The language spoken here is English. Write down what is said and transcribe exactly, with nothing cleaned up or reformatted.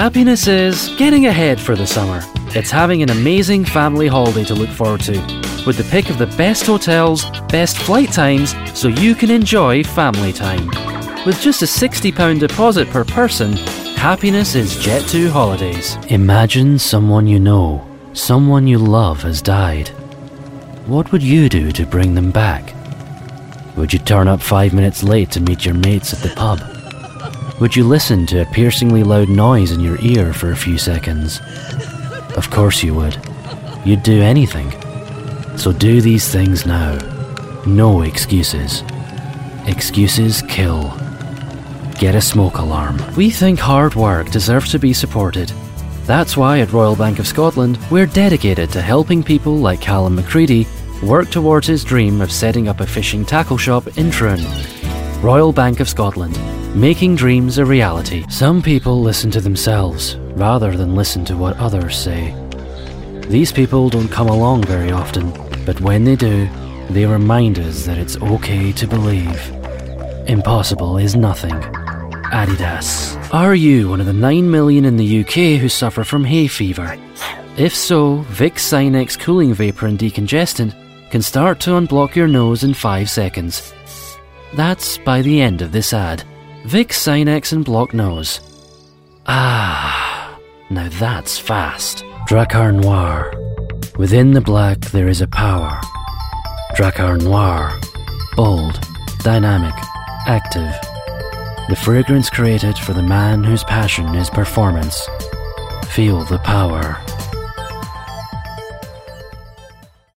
Happiness is getting ahead for the summer. It's having an amazing family holiday to look forward to, with the pick of the best hotels, best flight times, so you can enjoy family time. With just a sixty pounds deposit per person, Happiness is Jet two Holidays. Imagine someone you know, someone you love has died. What would you do to bring them back? Would you turn up five minutes late to meet your mates at the pub? Would you listen to a piercingly loud noise in your ear for a few seconds? Of course you would. You'd do anything. So do these things now. No excuses. Excuses kill. Get a smoke alarm. We think hard work deserves to be supported. That's why at Royal Bank of Scotland, we're dedicated to helping people like Callum McCready work towards his dream of setting up a fishing tackle shop in Troon. Royal Bank of Scotland, making dreams a reality. Some people listen to themselves rather than listen to what others say. These people don't come along very often, but when they do, they remind us that it's okay to believe. Impossible is nothing. Adidas. Are you one of the nine million in the U K who suffer from hay fever? If so, Vicks Sinex Cooling Vapor and Decongestant can start to unblock your nose in five seconds. That's by the end of this ad. Vicks Sinex and Block Nose. Ah, now that's fast. Drakkar Noir. Within the black there is a power. Drakkar Noir. Bold, dynamic, active. The fragrance created for the man whose passion is performance. Feel the power.